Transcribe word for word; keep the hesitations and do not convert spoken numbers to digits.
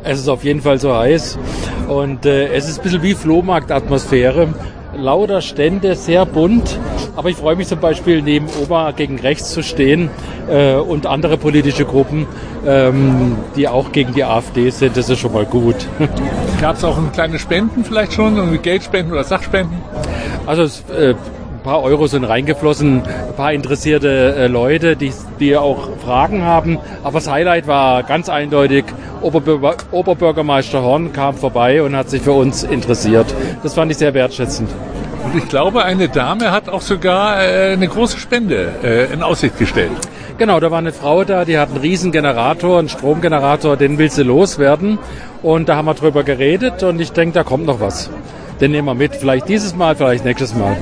Es ist auf jeden Fall so heiß und äh, es ist ein bisschen wie Flohmarktatmosphäre. Lauter Stände, sehr bunt, aber ich freue mich zum Beispiel neben Oma gegen rechts zu stehen äh, und andere politische Gruppen, ähm, die auch gegen die AfD sind, das ist schon mal gut. Gab es auch kleine Spenden vielleicht schon, irgendwie Geldspenden oder Sachspenden? Also es, äh, ein paar Euro sind reingeflossen, ein paar interessierte äh, Leute, die, die auch Fragen haben, aber das Highlight war ganz eindeutig, Oberbür- Oberbürgermeister Horn kam vorbei und hat sich für uns interessiert. Das fand ich sehr wertschätzend. Und ich glaube, eine Dame hat auch sogar äh, eine große Spende äh, in Aussicht gestellt. Genau, da war eine Frau da, die hat einen riesen Generator, einen Stromgenerator, den will sie loswerden. Und da haben wir drüber geredet und ich denke, da kommt noch was. Den nehmen wir mit, vielleicht dieses Mal, vielleicht nächstes Mal.